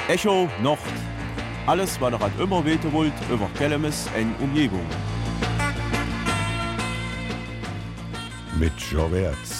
Echo Nord. Alles, was ihr an immer weten wollt, über Kellemes und Umgebung. Mit Jean Wertz.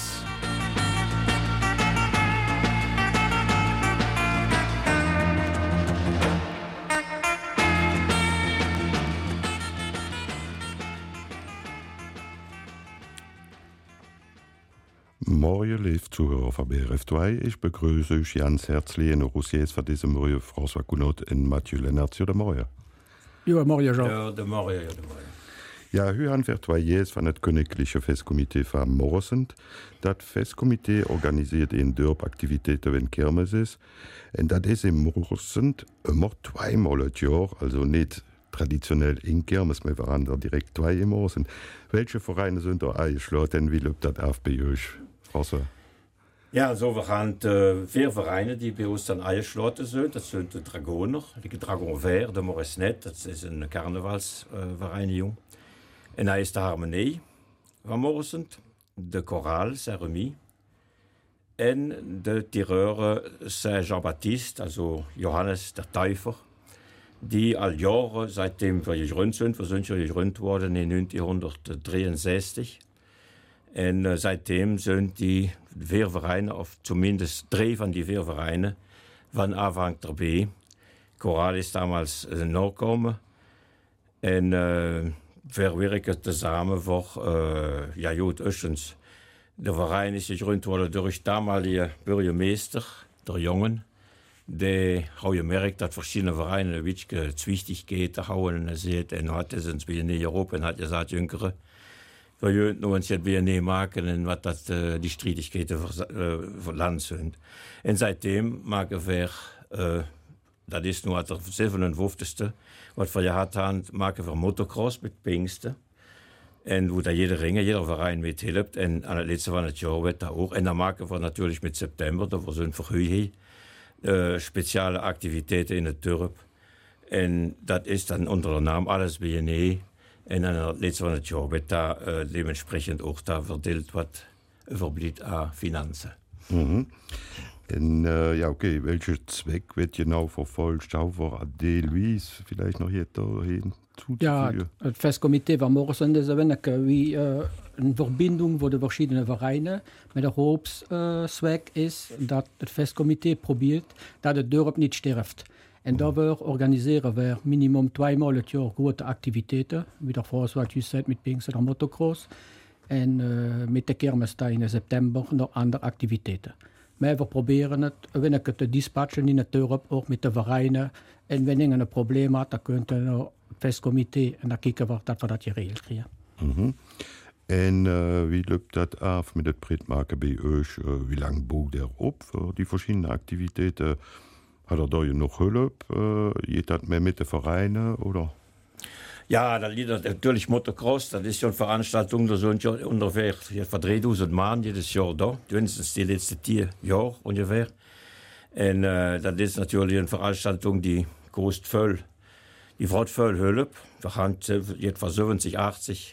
Morgen, liebe Zuhörer von BRF2. Ich begrüße euch ganz herzlich in Russies von diesem Morgen François Gounod und Mathieu Lennart. Ja, morgen. Ja, morgen, Jean. Ja, de morgen. Ja, heute haben wir 2 Jahre von das Königliche Festkomitee von Morsend. Das Festkomitee organisiert in Dörp-Aktivitäten, wenn Kirmes ist. Und das ist in Morsend immer 2-mal im Jahr, also nicht traditionell in Kirmes, wir waren da direkt 2 im Morsend. Welche Vereine sind da eingeschlossen? Wie läuft das auf bei euch? François? Ja, also wir haben 4 Vereine, die bei uns dann eingeschlossen sind. Das sind die Dragoner, die Dragon Vert, de Moresnet, das ist eine Karnevalsvereinigung. Und dann ist die Harmonie van Morsend, de Choral Saint-Remy und de Tireur Saint-Jean-Baptiste, also Johannes der Täufer, die all Jahre, seitdem wir gegründet sind, wir sind ja gegründet worden in 1963, und seitdem sind die 4 Vereine, auf zumindest 3 von die 4 Vereine, van Anfang dabei. Choral ist damals nachgekommen und wir werken zusammen voor, ja goed, erstens, der Verein ist gegründet worden durch damalige Bürgermeister, der Jungen, der hat gemerkt, dass verschiedene Vereine ein bisschen zwichtig geht, da hauen sieht, und hat es ins BNE Europa und hat gesagt, Jüngere, wir würden uns jetzt BNE machen, und was das die Streitigkeiten für Land sind. Und seitdem machen wir, das ist nur der 57. Was wir gehabt haben, machen wir Motocross mit Pfingsten. Und wo da jeder Verein mithilft. Und an der letzten von das Jahr wird da auch. Und dann machen wir natürlich mit September, da sind wir heute spezielle Aktivitäten in der Dorp. Und das ist dann unter dem Namen alles BNE. Und an der letzten von das Jahr wird da dementsprechend auch da verdeelt, was überbleibt an Finanzen. Mhm. Und, ja, okay, welcher Zweck wird genau verfolgt? Auch für Ade Luis vielleicht noch hier hinzuzufügen? Ja, das Festkomitee van Morsend ist wie eine Verbindung von den verschiedenen Vereinen. Mit der Hauptzweck ist, dass das Festkomitee probiert, dass der Dorp nicht stirbt. Und dafür organisieren wir minimum 2-mal im Jahr gute Aktivitäten, wie der François gesagt mit Pfingsten und Motocross. Und mit der Kirmes im September noch andere Aktivitäten. Maar we proberen het, wenn ik het dispatchen in het dorp, ook met de vereinen. En wanneer een probleem had, dan kunt je naar het festcomité en dan kijken we dat geregeld krijgen. Mhm. En wie loopt dat af met het pretmaken bij euch? Wie lang boekt er op voor die verschillende activiteiten? Hat da noch hulp? Geht das mehr mit den Vereinen, oder? Ja, das liegt natürlich Motocross, das ist ja eine Veranstaltung, da sind ja ungefähr 3000 Mann jedes Jahr da, wenigstens die letzten 10 Jahre ungefähr. Und das ist natürlich eine Veranstaltung, die kostet voll, die wird voll Hilfe. Wir haben etwa 70, 80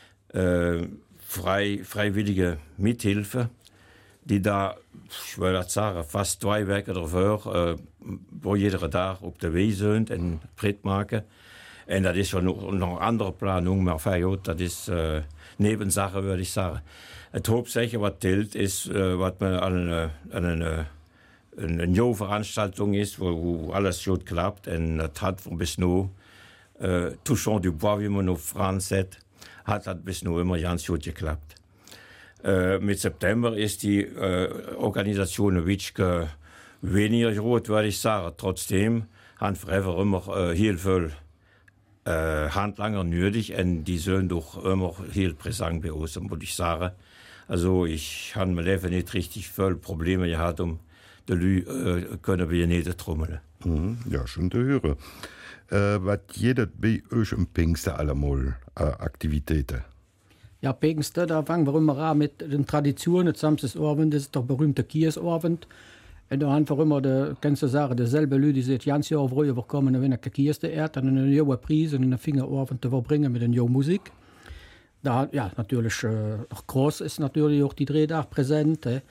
freiwillige Mithilfe, die da, ich will das sagen, fast 2 Wochen davor, wo jeder Tag auf der Weg sind und Brett machen. Und das ist schon noch eine andere Planung, aber das ist Nebensache, würde ich sagen. Das Hauptsache, was zählt, ist, was man an eine neue Veranstaltung ist, wo alles gut klappt. Und das hat von bis nu, touchant du bois, wie man auf Franz sagt, hat das bis nu immer ganz gut geklappt. Mit September ist die Organisation ein bisschen weniger gut, würde ich sagen. Trotzdem haben wir immer heel viel Handlanger nötig und die sind doch immer heel präsent bei uns, muss ich sagen. Also ich habe mir Leben nicht richtig viele Probleme gehabt, die Leute können wir nicht trommeln. Ja, schon zu hören. Was jeder bei euch im Pfingsten allemal Aktivitäten? Ja, Pfingsten, da fangen wir immer an mit den Traditionen. Samstagsabend ist der berühmte Kirchsabend. Und da haben wir immer, kannst du sagen, dieselbe Leute, die seit ganz Jahr früher kommen, wenn ich Kirche ehrt, und einen neuen Preis und einen Fingerabend zu verbringen mit einer neuen Musik. Da, ja, natürlich, auch groß ist natürlich auch die Drehtag präsent.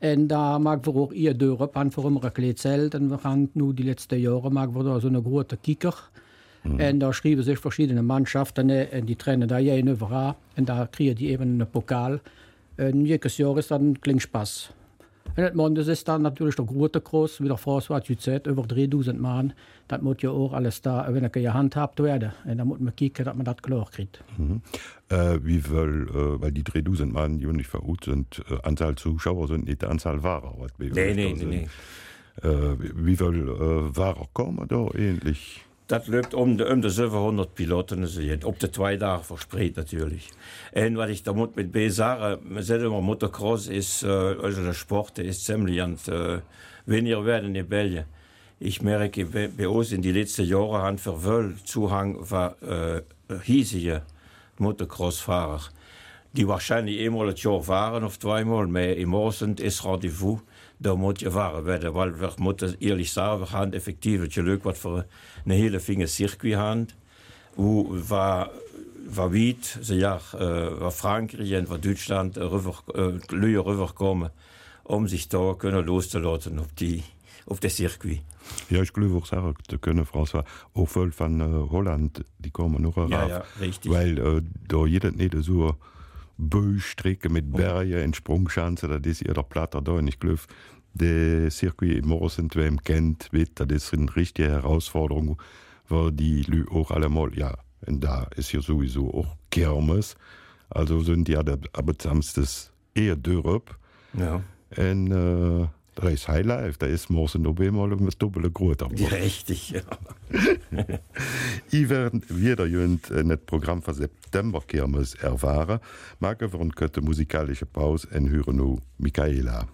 En daar maken we ook hier dorp aan voor een kleedzelt. En we gaan nu die laatste jaren maken we daar zo'n grote kieker. En daar schrijven zich verschillende Mannschaften en die trainen daar jij over. En daar krijgen die even een pokaal. En jedes jaar is dat een klingspas. En het Mondes is dan natuurlijk de grote kroos, wie der Frans wat je zei, over 3000 man. Dat moet je ook alles daar, wenn je handhabt werden. En dan moet man kijken dat man dat klaar krijgt. Wie viel, weil die 3000 man die nicht verhut sind, Anzahl Zuschauer sind nicht die Anzahl Wahrer. Nee. Wie viel Wahrer kommen da ähnlich? Dat loopt om de 700 piloten op de 2 dagen verspreid natuurlijk. En wat ik dan moet met bij zeggen, we zeggen maar motocross is, also de sport is ziemlich aan het weniger werden in Belgien. Ich merke, bei uns in die letzten Jahre haben wir viel Zuhang von hiesigen Motocross-Fahrern, die wahrscheinlich einmal das Jahr fahren oder zweimal, aber im Morgen ist Rendezvous, da muss gefahren werden, weil wir müssen ehrlich sagen, wir haben effektiv het geluk wat wir eine hele Finger Circuit haben, wo war weit, war Frankreich und war Deutschland rüberkommen, sich da können loszulassen auf das Circuit. Ja, ich glaube auch sagen zu können, François, auch voll von Holland, die kommen noch rauf. Ja, richtig. Weil da jeder nicht so Böstrecke mit Bergen und Sprungschanzen, das ist ihr der Platter da. Und ich glaube, der Circuit in Morrison, wer ihn kennt, wird, das ist eine richtige Herausforderung, weil die Leute auch allemal, ja, und da ist ja sowieso auch Kirmes. Also sind die ja der besamstes eher Dörp. Ja. Und da ist Highlife, da ist morgen noch einmal mit doppelter Großer. Ja, richtig, ja. Ich werde wieder das Programm für September Kirmes erfahren. Machen wir eine kurze musikalische Pause und hören nun Michaela.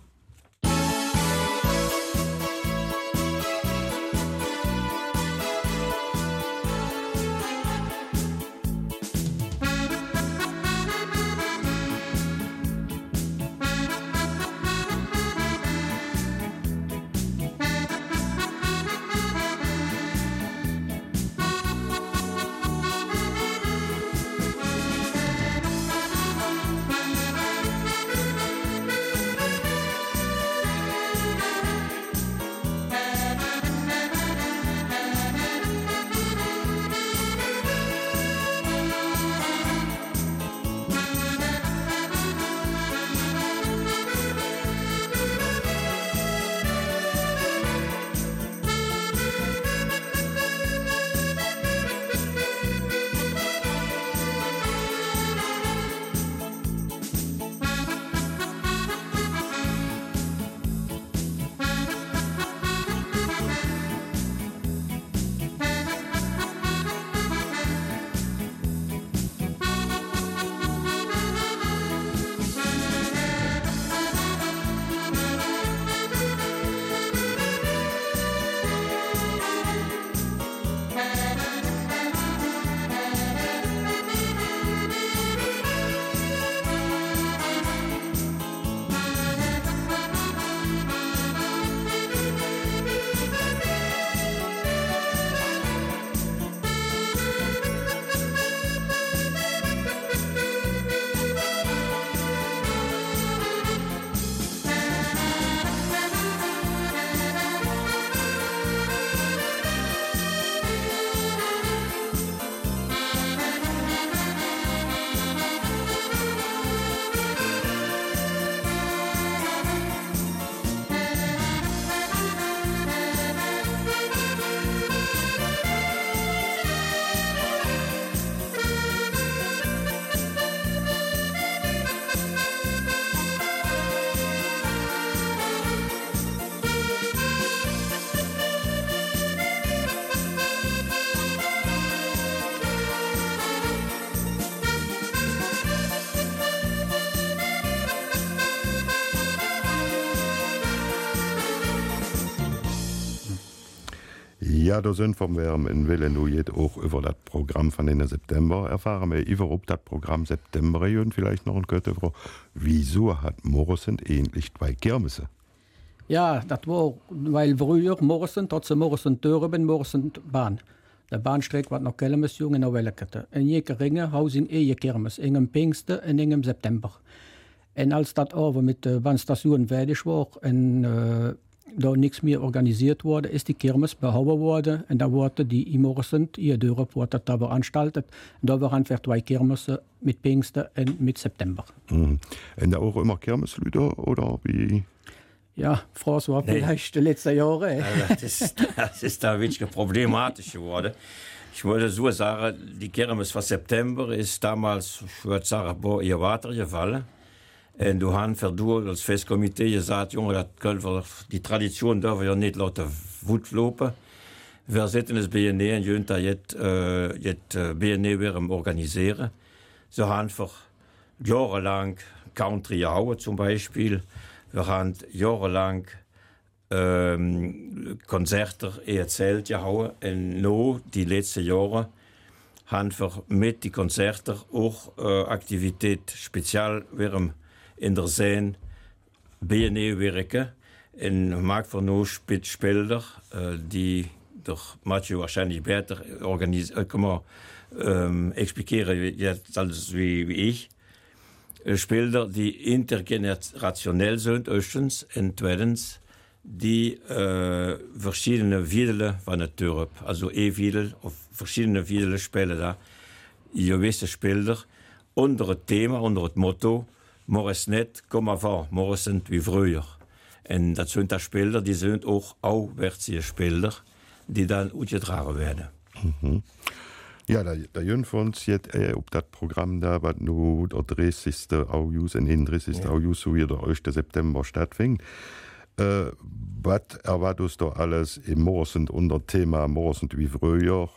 Ja, da sind vom Wärm in Willen nu jetzt auch über das Programm von den September erfahren. Wir über ob das Programm September und vielleicht noch ein Kötte Frau. Wieso hat Morrison ähnlich zwei Kirmesse? Ja, das war, weil früher Morrison, trotzdem Morrison Dörben, Morrison Bahn. Der Bahnstreek wat nog Kelmes jong en Welkete. En je ringe housing je kermis, in een Pinkster en in een September. En als dat over met de Bahnstation fertig war en da niks meer organisiert wurde, ist die Kirmes behouden worden. En dan worden die in Morrisend, hier Dorp, wordt dat daar veranstaltet. En da waren weer 2 Kirmesen mit Pfingsten en mit September. En da auch immer Kirmeslüder oder wie? Ja, François, vielleicht die letzten Jahre. Ja, das ist da wirklich problematisch geworden. Ich wollte so sagen, die Kirmes von September ist damals, ich würde sagen, ihr Water gefallen. Und du hast verdurcht als Festkomitee gesagt, Junge, die Tradition dürfen wir nicht lauten Wut lopen. Wir setzen das BNE und Jünter jetzt BNE wieder organisieren. So haben wir jahrelang Country gehauen zum Beispiel. Wir haben jahrelang Konzerte erzählt gehauen. Und noch die letzten Jahre haben wir mit den Konzerten auch Aktivität speziell wieder in der Zee BNE werken. En maakt voor nu Spieler, die durch Mathieu wahrscheinlich besser explizieren als wie ich. Spieler, die intergenerationell sind, erstens. En tweitens, die verschiedene Wiedelen van het dorp, also E-Wiedel of verschiedene Wiedelen spelen da. Gewisse Spieler onder het thema, onder het motto Morrisnet, comme avant, Morrisend wie früher. En dat zijn daar Spieler, die zijn ook ouderwetse Spieler, die dan uitgedragen werden. Ja, da jön von uns jetzt ob das Programm da, was nur der 30. August und 31. August, so wie der 1. September stattfindet. Was erwartest du alles im Morrisend unter Thema Morrisend wie früher?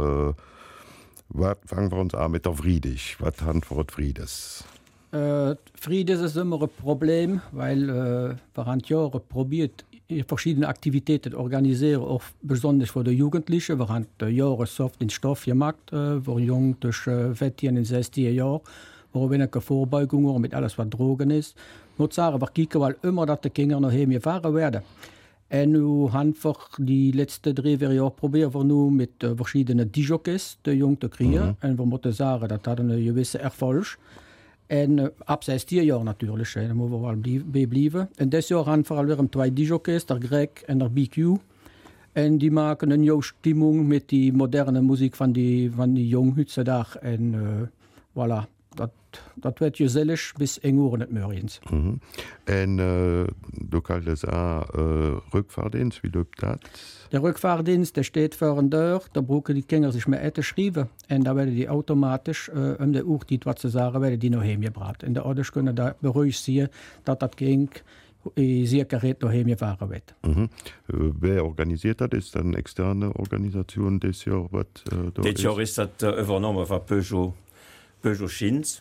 Fangen wir uns an mit der Friedrich. Was haben wir Friedes? Friede ist immer ein Problem, weil wir haben Jahre probiert, verschiedene Aktivitäten zu organisieren, auch besonders für die Jugendlichen. Wir haben Jahre soft den Stoff gemacht, für Jungen zwischen 14 und 16 Jahren, wo wir eine Vorbeugung haben mit alles, was Drogen ist. Ich muss sagen, wir kicken weil immer, dass die Kinder noch heimgefahren werden. Und nu haben wir die letzten 3 Jahre probieren wir nu mit verschiedenen DJs die Jungen zu kriegen. Und wir müssen sagen, das hat einen gewissen Erfolg. En ab 16 jaar natuurlijk, daar moeten we wel bij blijven. En dit jaar gaan we weer 2 DJ's, der Greg en der BQ. En die maken een nieuwe stimmung met die moderne muziek van die jonghutse dag. En voilà, dat werd gezellig bis 1 uur het morgens. En du kannst es auch Rückfahrdienst, wie läuft das? Der Rückfahrdienst, der steht vor der Tür, da brauchen die Kinder sich mehr Essen schreiben. Und da werden die automatisch, der Uhr, die was zu sagen, werden die noch heimgebracht. Und der Ordnung können da beruhigt sein, dass das ging, sehr gerät noch heimgefahren wird. Wer organisiert das? Ist das eine externe Organisation dieses Jahr? Dieses Jahr ist das übernommen von Peugeot Schins,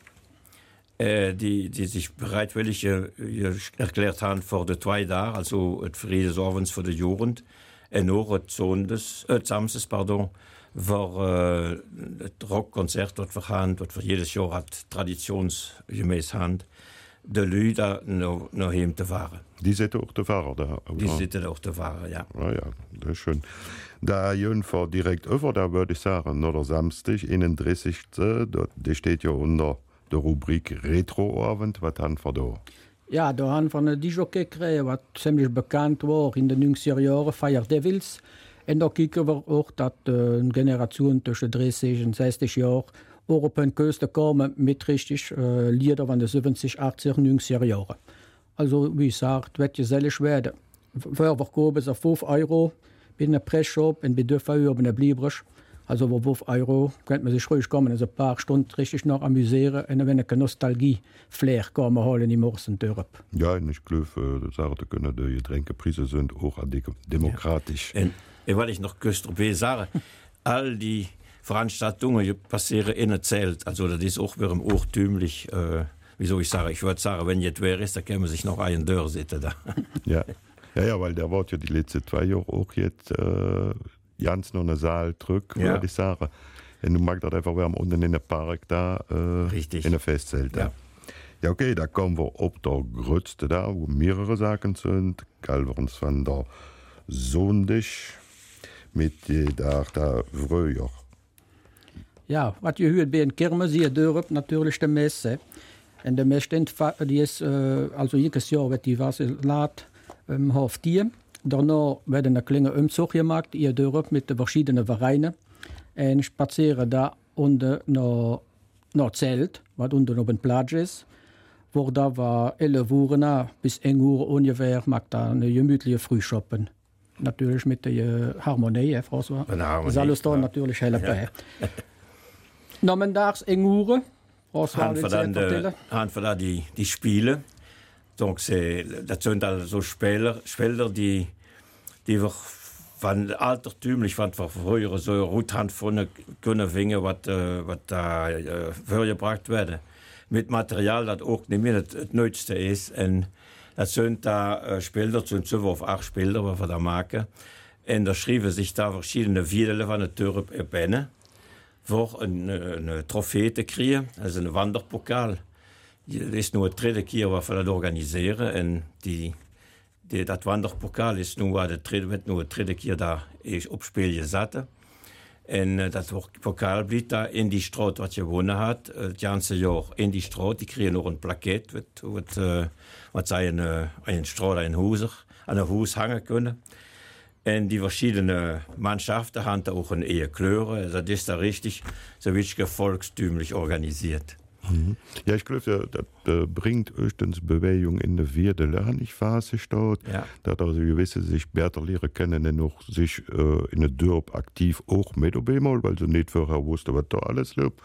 die sich bereitwillig erklärt haben für die 2 Tage, also het Friedensabends für die Jugend. En ook het Samstes, waar het rockconcert dat we gaan, dat we jedes jaar het traditionsgemäß gaan, de lui daar nog heen te varen. Die zitten ook te varen daar? Die zitten ook te varen, ja. Ah ja, dat is schön. Da jönfer direkt over, da würde ich sagen, nur der Samstag, 31. Der steht ja unter der Rubrik Retroabend. Was haben wir da? Ja, da haben wir einen DJ gekriegt, was ziemlich bekannt war in den 90er Jahren, Fire Devils. Und da kicken wir auch, dass eine Generation zwischen 30 und 60 Jahren auch auf den Küste kommen mit richtig Lieder von den 70, 80, 90er Jahren. Also, wie gesagt, wird gesellig werden. Vorher kommen es auf 5 Euro bei einem Pressshop und bei 2 Euro bei einem Bliebrig. Also, für 5 Euro könnte man sich ruhig kommen, also ein paar Stunden richtig noch amüsieren und dann eine Nostalgie-Flair kommen holen im Morrisend-Dorp. Ja, und ich glaube, da können die Getränkepreise sind auch demokratisch. Ja. Und weil ich noch gestern sage, all die Veranstaltungen passieren in het Zelt. Also, das ist auch wieder urtümlich, wie soll ich sagen, ich würde sagen, wenn jetzt wer ist, da kann man sich noch einen Dörr sitzen da. Ja. Ja, weil der war ja die letzten 2 Jahre auch jetzt ganz noch eine Saal zurück, würde ich sagen. Und du magst das einfach, wir haben unten in der Park da, richtig. In der Festzelt. Ja. Ja, okay, da kommen wir auf der Größte da, wo mehrere Sachen sind. Galverns von der Sonntag mit der früher. Ja, wat je huurt bij een kermis hier Dorp, natuurlijk de Messe. En de meeste die is, also jedes Jahr wird die Wasser laat half 10. Daarna werden een kleine Umzug gemaakt hier Dorp mit de verschiedenen Vereinen. En spazieren da unten naar Zelt, wat unten op een plaats is. Wo da war 11 Uhr bis 1 Uhr ungefähr, macht da eine gemütliche Frühschoppen. Natürlich mit der Harmonie, François. Das alles da natürlich helfen. Nachmittags 1 Uhr. Han wir da die Spiele. Donc das sind also Spieler, die wir van altertümlich van früher so Rothand von können wingen, was da vorgebracht werden. Mit Material, das auch nicht mehr das Nötigste ist. Und das sind da Spieler, das sind 7 auf 8 Spieler, die wir da machen. Und da schrieben sich da verschiedene Wiedele von der Tür binnen, wo eine Trophäe kriegen, also ein Wanderpokal. Das ist nur die 3. Keer, was wir das organisieren. Und das Wanderpokal ist nur die 3. Keer da auf Spiel gesetzt. Und das Pokal bleibt da in die Straße, was gewonnen hat, das ganze Jahr in die Straße. Die kriegen noch ein Plaket, was sie an eine Straße, an ein Haus hängen können. Und die verschiedenen Mannschaften haben da auch eine Klöre. Das ist da richtig, so richtig volkstümlich organisiert. Ja, ich glaube, das bringt höchstens Bewegung in der Vierde Lernphase statt. Ja. Dass also gewisse sich besser lernen können und noch sich in der Dorf aktiv auch mit obeinmal, weil sie nicht vorher wussten, was da alles läuft.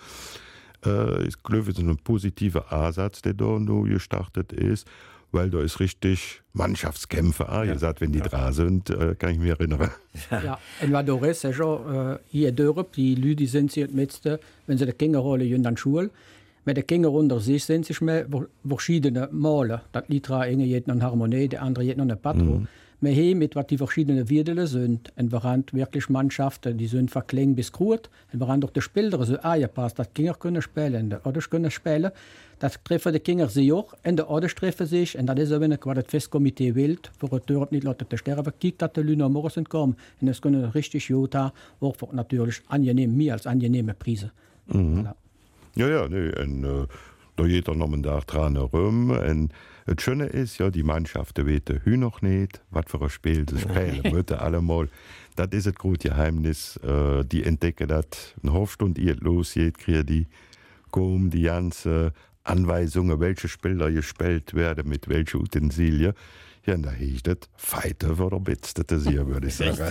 Ich glaube, es ist ein positiver Ansatz, der da noch gestartet ist, weil da ist richtig Mannschaftskämpfe angesagt, wenn die dran sind, kann ich mich erinnern. Ja, und was da ist, hier Dorf, die Leute sind sie mit, wenn sie die Kinderrolle in der Schule. Met de kinderen onder zich zijn zich met verschillende malen. Dat Litra enge jeet een Harmonie, de andere jeet een Patro. Maar hier met wat die verschiedene Wiedele zijn. En we gaan wirklich Mannschaften, die zijn van klein bis groot. En we gaan door de spelers zo aangepast, dat kinderen kunnen spelen en de ouders kunnen spelen. Dat treffen de kinderen zich ook en de ouders treffen zich. En dat is ook wat het festcomité wil. Voor het dorp niet laten te sterven. Kijk dat de Luna morgen komen. En dat kunnen richtig Jota, ook voor natuurlijk angenehm, meer als angenehme prijzen. Voilà. Ja, nee, en da geht noch einen Tag dran herum. Und das Schöne ist, ja, die Mannschaften wissen noch nicht, was für ein Spiel sie spielen. Müssen allemal. Das ist das große Geheimnis. Die entdecken das eine halbe Stunde eher losgeht, kriegen die kommen die ganzen Anweisungen, welche Spieler gespielt werden, mit welchen Utensilien. Ja, und da hieß das Fighter für der Bitzte, würde ich sagen.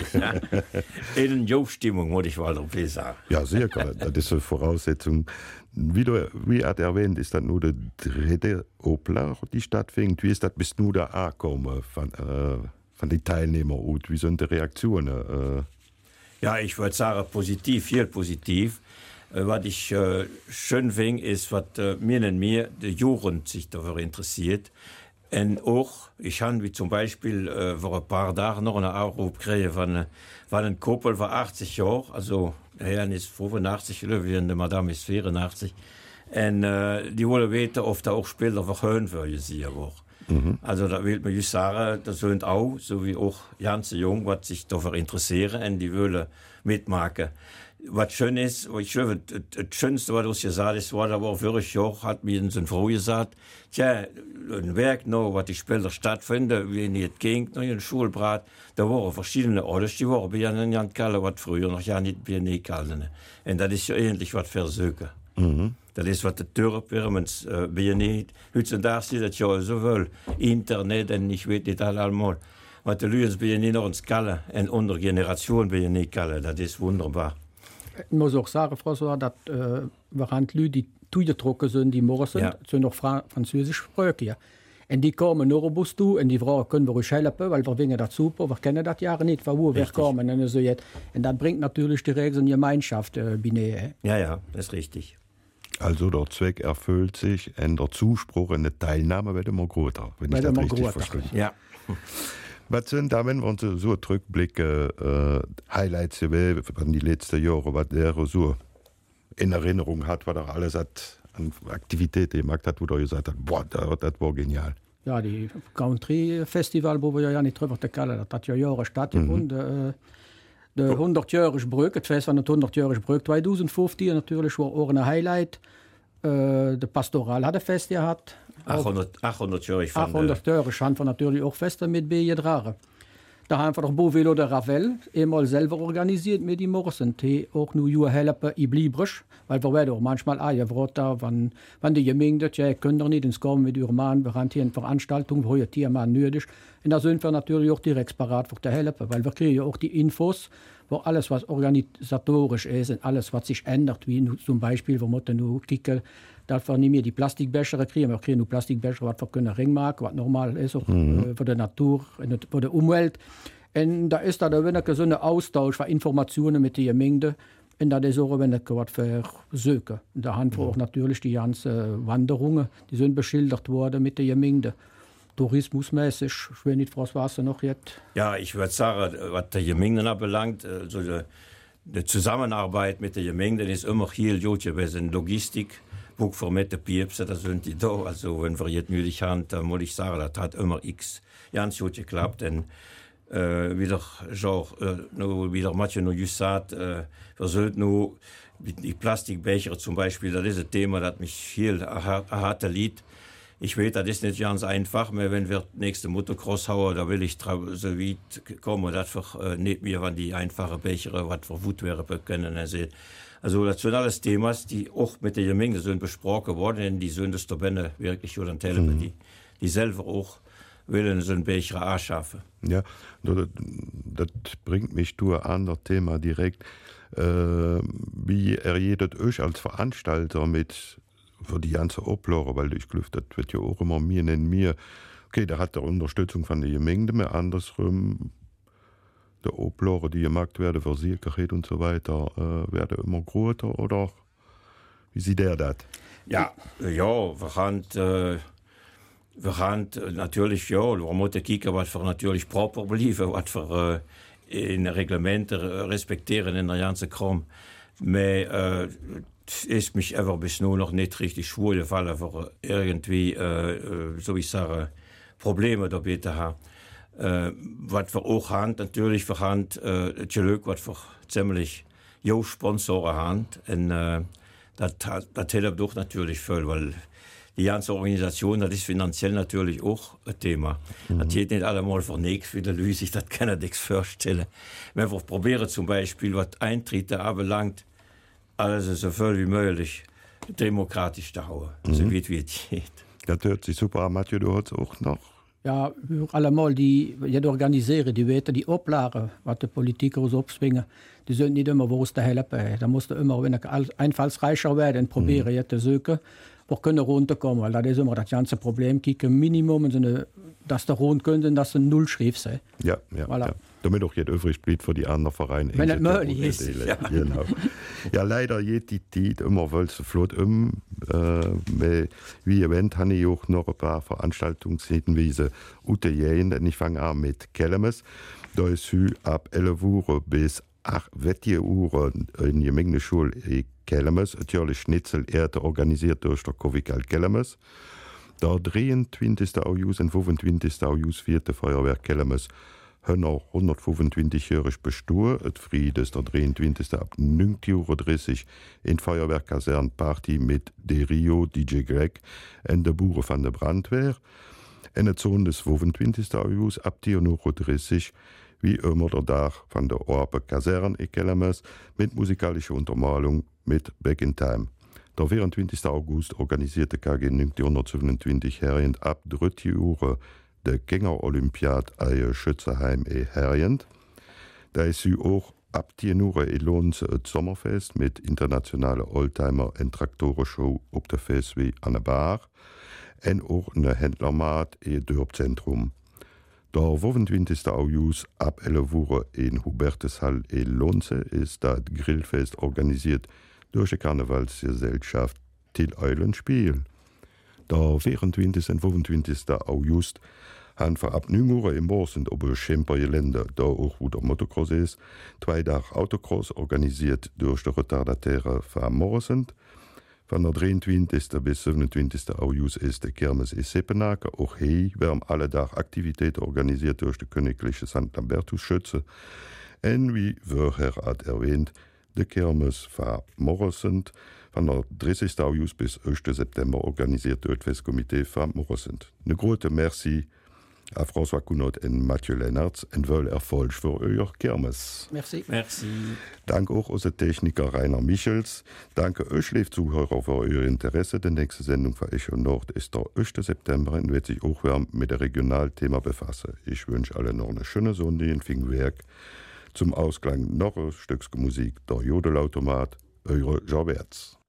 In Jobstimmung, muss ich mal sagen. Ja, sicher. Das ist eine Voraussetzung. Wie hat erwähnt, ist das nur der 3. Opler, die stattfindet. Wie ist das bis nur da angekommen von den Teilnehmern? Und wie sind die Reaktionen? Ja, ich würde sagen, positiv, viel positiv. Was ich schön finde, ist, was mir die Jugend sich dafür interessiert. Und auch, ich habe wie zum Beispiel vor ein paar Tagen noch einen Anruf gekriegt von einem Koppel von 80 Jahren, also der Herr ist 85, die Madame ist 84. Und die wollen wissen, ob da auch Spieler verhöhnt werden sie auch. Also da will man just sagen, das sind auch, so wie auch ganz jung, was sich dafür interessieren und die wollen mitmachen. Was schön ist, das Schönste, was du gesagt hast, war aber wirklich Jahr, hat mir in seiner Frau gesagt, tja, ein Werk noch, was die Spieler stattfinden, wie in der Gegend, noch in der Schulbrat, da waren verschiedene Orte, die waren bei einem Jan Kalle, was früher noch ja nicht bei einer Kalle. Und das ist ja ähnlich was versuchen. Das ist was der Türpyramids bei nicht. Heutzutage sieht das ja so viel Internet und ich weiß nicht allemal. Was die Leute bei nicht noch ins Kalle und unter Generation bei nicht Kalle, das ist wunderbar. Ich muss auch sagen, François, dass während Leute, die zugetrokken sind, die morgen sind, sind noch französisch Sprüche. Und die kommen nur Bus zu und die Fragen können wir euch helfen, weil wir finden das super, wir kennen das Jahre nicht, von wo wir kommen. Und so jetzt. Und das bringt natürlich die Regel und Gemeinschaft bei. Ja, das ist richtig. Also der Zweck erfüllt sich und der Zuspruch und die Teilnahme wird immer größer, wenn ich das richtig verstehe. Ja. Was sind da, wenn wir so zurückblicken, Highlights von die letzten Jahre, was der so in Erinnerung hat, was er alles hat an Aktivitäten gemacht hat, wo er gesagt hat, boah, das war genial. Ja, die Country Festival, wo wir ja nicht drüber kallen, das hat ja Jahre stattgefunden. Der 100-jährige Brück, das Fest von der 100-jährigen Brück 2015 natürlich war auch ein Highlight. de Pastoral hat fest gehabt. 800 Jahre. 800 Jahre haben wir natürlich auch Feste mit beigetragen. Da haben wir doch Bovelo de Ravel einmal selber organisiert mit die Morsen, die auch nur Jahre helfen, ich bliebrig, weil wir werden auch manchmal da, wenn die Gemeinde, ja, können doch nicht ins Kommen mit ihrem Mann, wir haben hier eine Veranstaltung, wo ihr Tiermann nötig. Und da sind wir natürlich auch direkt parat für die helfen, weil wir kriegen ja auch die Infos, wo alles, was organisatorisch ist und alles, was sich ändert, wie zum Beispiel, wir müssen nur kicken, dass wir nicht mehr die Plastikbecher kriegen, wir kriegen nur Plastikbecher, was wir können Ring machen, was normal ist, auch für die Natur und für die Umwelt. Und da ist da wirklich so ein Austausch von Informationen mit der Gemeinde. Und das ist auch wirklich was für Söke. Da haben wir auch natürlich die ganzen Wanderungen, die sind beschildert worden mit der Gemeinde. Tourismusmäßig, ich weiß nicht, was war es noch jetzt? Ja, ich würde sagen, was die Gemeinde anbelangt, also die Zusammenarbeit mit der Gemeinde ist immer hier gut gewesen. Logistik, Buch für mit den Piepsen, da sind die da. Also wenn wir jetzt nötig haben, dann muss ich sagen, das hat immer ganz gut geklappt. Und wieder Mathieu noch just sagt, wir sollten nur die Plastikbecher zum Beispiel, das ist ein Thema, das mich viel harte liegt. Ich weiß, das ist nicht ganz einfach, aber wenn wir nächste Motocross hauen, da will ich so weit kommen, dass wir nicht mehr an die einfachen Becher, was verwut wäre, können. Also das sind alles Themen, die auch mit der Gemeinde sind besprochen worden, und die sind das da wirklich oder die selber auch willen so ein Becher anschaffen. Ja, das bringt mich zu einem anderen Thema direkt. Wie erjedet euch als Veranstalter mit für die ganze Oplore, weil ich glaube, das wird ja auch immer mir nennen mir. Okay, da hat der Unterstützung von der Gemeinde mehr andersrum. Der Oplore, die gemacht werden für Sicherheit und so weiter, werden immer größer, oder wie sieht der das? Ja, wir haben natürlich, ja, wir müssen gucken, was wir natürlich proper bleiben, was wir in Reglementen respektieren in der ganzen Kram. Aber ist mich einfach bis nun noch nicht richtig schwul, weil wir irgendwie, so wie ich sage, Probleme dabei haben. Was wir auch haben, natürlich, wir haben das Glück, was wir ziemlich junge Sponsoren haben. Und das hilft doch natürlich viel, weil die ganze Organisation, das ist finanziell natürlich auch ein Thema. Das geht nicht allemal für nichts, wie der Luis sich das kann er nichts vorstellen. Wenn wir probieren zum Beispiel, was Eintritte anbelangt, alles so viel wie möglich demokratisch zu hauen, so wie es geht. Das hört sich super an, Mathieu, du hast auch noch. Ja, allemal die organisieren, die weten die Oplagen, was die Politiker uns abzwingen, die sind nicht immer, wo es da helfen. Da musst du immer, wenn du einfallsreicher werden, probieren, jetzt zu suchen, auch können runterkommen, weil das ist immer das ganze Problem, kicken Minimum, dass da rund können, dass sie null schrift sei. Ja, voilà. Ja. Damit auch jetzt übrig bleibt für die anderen Vereine. Wenn es möglich ist. Ja. Genau. Ja, leider geht die Zeit immer so flott wie erwähnt, habe ich auch noch ein paar Veranstaltungshinweise UTJ, denn ich fange an mit Kellemes. Da ist ab 11 Uhr bis 8 Uhr in der Gemeindeschule Kellemes, natürlich Schnitzelerde organisiert durch der Kovikal Kellemes. Der 23. August und 25. August 4. Feuerwerk Kellemes haben auch 125-jährig bestuhr. Et Fried ist der 23. ab 9:30 Uhr in Feuerwerkkasernparty mit De Rio, DJ Greg und der Buren von der Brandwehr. In der Zone des 25. August ab 10:30 Uhr wie immer der Tag von der Orbe Kasern in Kellemes mit musikalischer Untermalung mit Back in Time. Der 24. August organisierte KG 1927 Herrend ab 3 Uhr der Gänger-Olympiad a Schützeheim Herrend. Da ist sie auch ab 10 Uhr Elons Sommerfest mit internationaler Oldtimer- und Traktorenshow auf der Festweg an der Bar und auch eine Händlermarkt im Dörpzentrum. Der 25. August ab 11 Uhr in Huberteshall in Lonze ist das Grillfest organisiert durch die Karnevalsgesellschaft Till Eulenspiel. Der 24. und 25. August haben wir ab 9 Uhr im Morsend auf dem Schempergelände, da auch wo der Motocross ist, 2 Tage Autocross organisiert durch die Retardatäre von Morsend. Von der 23. bis 27. August ist der Kirmes in Seppenaken. Auch hier werden alle Tage Aktivitäten organisiert durch die Königliche St. Lambertus-Schütze. Und wie vorher hat erwähnt, der Kirmes von Morsend Von der 30. August bis 1. September organisiert das Festkomitee von Morosend. Eine große Merci a François Kunot en Mathieu Lennartz en wëll Erfolg für euer Kirmes. Merci. Merci. Dank auch unser Techniker Rainer Michels. Danke euch, liebe Zuhörer, für euer Interesse. Die nächste Sendung für Echo Nord ist der 1. September und wird sich auch mit dem Regionalthema befassen. Ich wünsche allen noch eine schöne Sonne in Fingwerk. Zum Ausklang noch ein Stück Musik, der Jodelautomat, eure Jean Wertz.